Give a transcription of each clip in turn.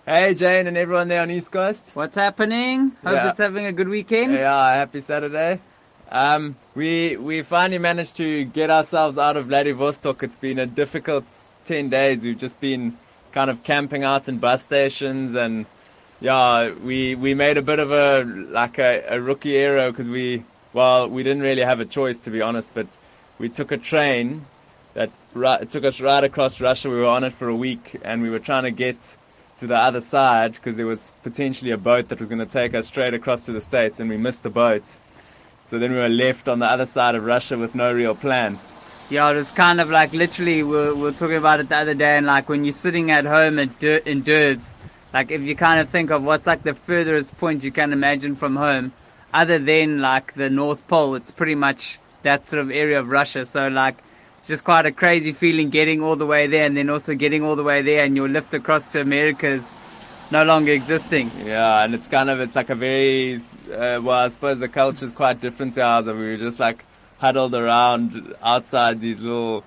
Hey Jane and everyone there on East Coast. What's happening? Hope it's having a good weekend. Yeah, happy Saturday. We finally managed to get ourselves out of Vladivostok. It's been a difficult 10 days. We've just been kind of camping out in bus stations, and we made a bit of a rookie error because we didn't really have a choice, to be honest, but we took a train that took us right across Russia. We were on it for a week, and we were trying to get to the other side because there was potentially a boat that was going to take us straight across to the States, and we missed the boat. So then we were left on the other side of Russia with no real plan. Yeah, it was kind of like literally, we were talking about it the other day, and like when you're sitting at home in Derbs, like if you kind of think of what's like the furthest point you can imagine from home, other than like the North Pole, it's pretty much that sort of area of Russia. So like, it's just quite a crazy feeling getting all the way there, and then also getting all the way there, and your lift across to America is no longer existing. Yeah, and it's like a very, I suppose the culture is quite different to ours. We were just like huddled around outside these little,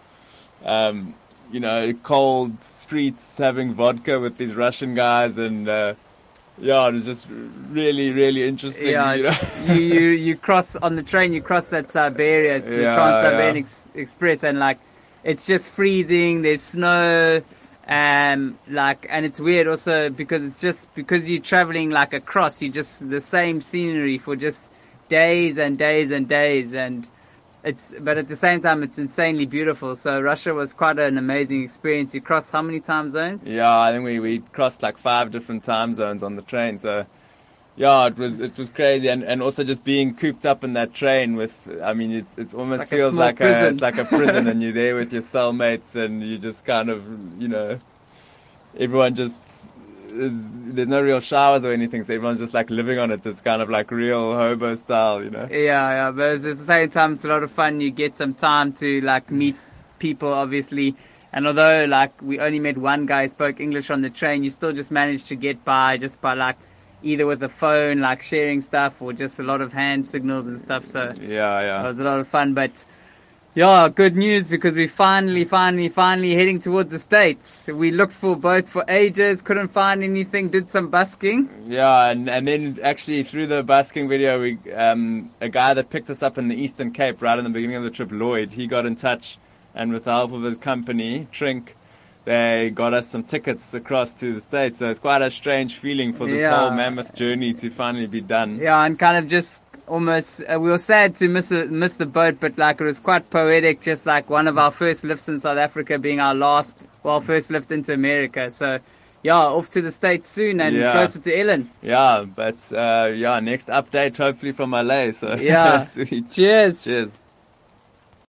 cold streets having vodka with these Russian guys, and it was just really, really interesting. Yeah, you cross on the train, you cross that Siberia, it's the Trans-Siberian Express, and like it's just freezing, there's snow, and it's weird also because you're traveling like across, you just the same scenery for just days and days and days, but at the same time it's insanely beautiful. So Russia was quite an amazing experience. You crossed how many time zones? Yeah, I think we crossed like 5 different time zones on the train. So yeah, it was crazy, and also just being cooped up in that train it's almost like feels like it's like a prison, and you're there with your cellmates, and you just kind of everyone just there's no real showers or anything, so everyone's just like living on it. It's kind of like real hobo style, Yeah, but at the same time it's a lot of fun. You get some time to like meet people, obviously, and although like we only met one guy who spoke English on the train, you still just managed to get by just by like either with a phone, like sharing stuff, or just a lot of hand signals and stuff. So it was a lot of fun. But yeah, good news, because we finally heading towards the States. We looked for both for ages, couldn't find anything, did some busking. Yeah, and then actually through the busking video, we a guy that picked us up in the Eastern Cape right in the beginning of the trip, Lloyd, he got in touch, and with the help of his company, Trink, they got us some tickets across to the States. So it's quite a strange feeling for this whole mammoth journey to finally be done. Yeah, and kind of just almost, we were sad to miss the boat, but like it was quite poetic, just like one of our first lifts in South Africa being our first lift into America. So yeah, off to the States soon and closer to Ellen. Yeah, but next update hopefully from LA. So yeah. sweet. Cheers. Cheers.